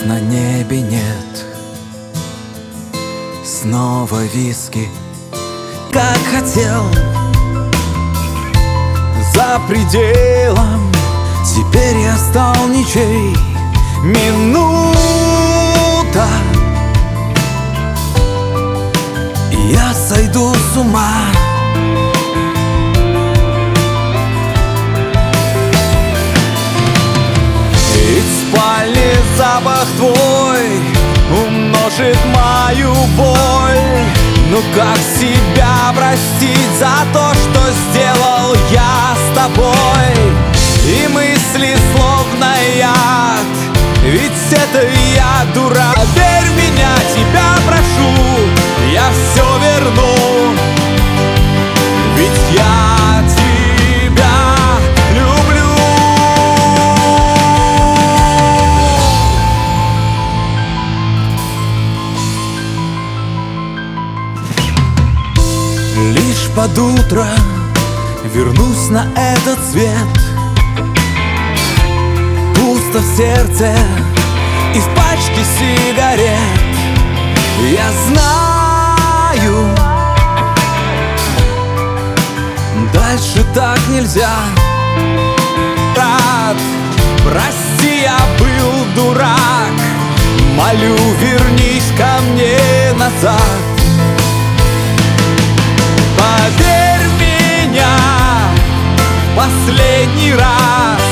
Звезд на небе нет, снова виски. Как хотел, за пределом, теперь я стал ничей. Минута, и я сойду с ума. Из спальни запах твой умножит мою боль. Ну как себя простить за то, что сделал я с тобой? И мысли словно яд, ведь это я дурак. Верь меня, тебя прошу, я все верну, ведь я тебя люблю. Лишь под утро вернусь на этот свет. Пусто в сердце и в пачке сигарет. Я знаю, дальше так нельзя. Брат, прости, я был дурак. Молю, вернись ко мне назад. Поверь меня последний раз.